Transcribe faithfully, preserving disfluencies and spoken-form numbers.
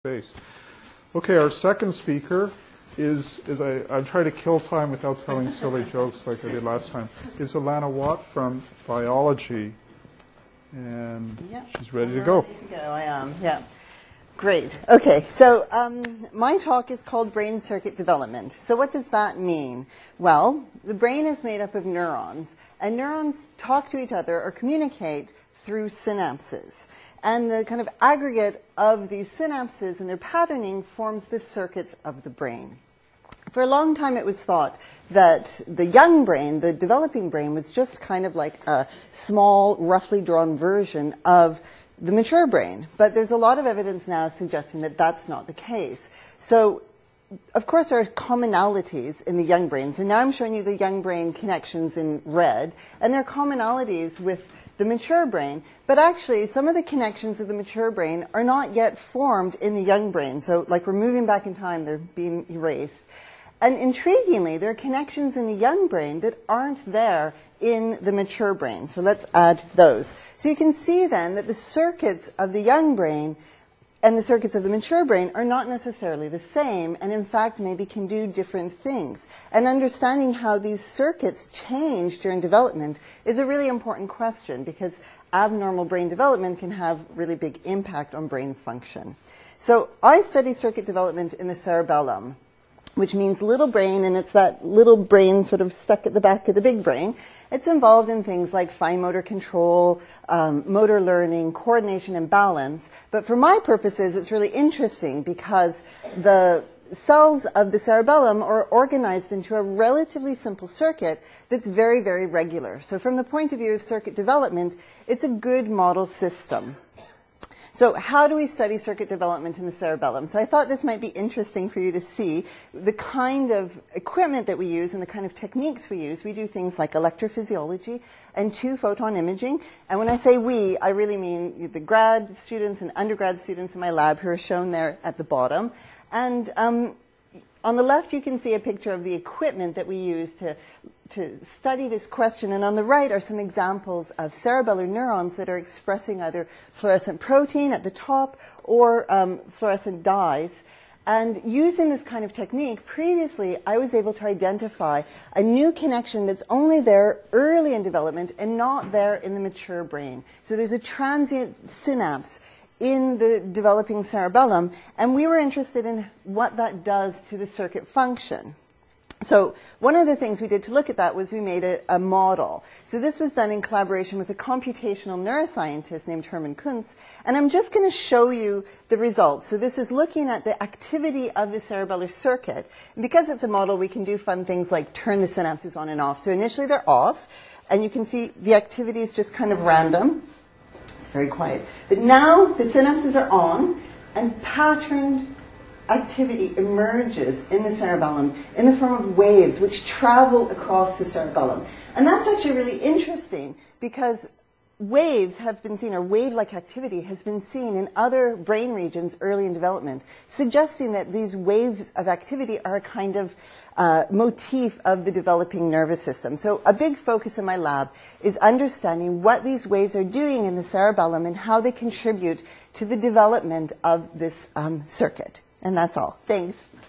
Space. Okay, our second speaker is, is I, I'm trying to kill time without telling silly jokes like I did last time, is Alana Watt from biology. And yep. she's ready I'm to go. Ready to go, I am, yeah. Great. Okay, so um, my talk is called Brain Circuit Development. So what does that mean? Well, the brain is made up of neurons, and neurons talk to each other or communicate through synapses. And the kind of aggregate of these synapses and their patterning forms the circuits of the brain. For a long time, it was thought that the young brain, the developing brain, was just kind of like a small, roughly drawn version of the mature brain. But there's a lot of evidence now suggesting that that's not the case. So, of course, there are commonalities in the young brain. So now I'm showing you the young brain connections in red, and there are commonalities with the mature brain, but actually some of the connections of the mature brain are not yet formed in the young brain. So like we're moving back in time, they're being erased. And intriguingly, there are connections in the young brain that aren't there in the mature brain. So let's add those. So you can see then that the circuits of the young brain and the circuits of the mature brain are not necessarily the same, and in fact maybe can do different things. And understanding how these circuits change during development is a really important question, because abnormal brain development can have really big impact on brain function. So I study circuit development in the cerebellum, which means little brain, and it's that little brain sort of stuck at the back of the big brain. It's involved in things like fine motor control, um, motor learning, coordination, and balance. But for my purposes, it's really interesting because the cells of the cerebellum are organized into a relatively simple circuit that's very, very regular. So from the point of view of circuit development, it's a good model system. So how do we study circuit development in the cerebellum? So I thought this might be interesting for you to see the kind of equipment that we use and the kind of techniques we use. We do things like electrophysiology and two-photon imaging. And when I say we, I really mean the grad students and undergrad students in my lab who are shown there at the bottom. And um, on the left, you can see a picture of the equipment that we use to to study this question, and on the right are some examples of cerebellar neurons that are expressing either fluorescent protein at the top or um, fluorescent dyes. And using this kind of technique, previously I was able to identify a new connection that's only there early in development and not there in the mature brain. So there's a transient synapse in the developing cerebellum, and we were interested in what that does to the circuit function. So one of the things we did to look at that was we made a, a model. So this was done in collaboration with a computational neuroscientist named Herman Kuntz, and I'm just going to show you the results. So this is looking at the activity of the cerebellar circuit. And because it's a model, we can do fun things like turn the synapses on and off. So initially they're off, and you can see the activity is just kind of random. It's very quiet. But now the synapses are on, and patterned activity emerges in the cerebellum in the form of waves which travel across the cerebellum. And that's actually really interesting because waves have been seen, or wave-like activity has been seen in other brain regions early in development, suggesting that these waves of activity are a kind of uh, motif of the developing nervous system. So a big focus in my lab is understanding what these waves are doing in the cerebellum and how they contribute to the development of this um, circuit. And that's all. Thanks.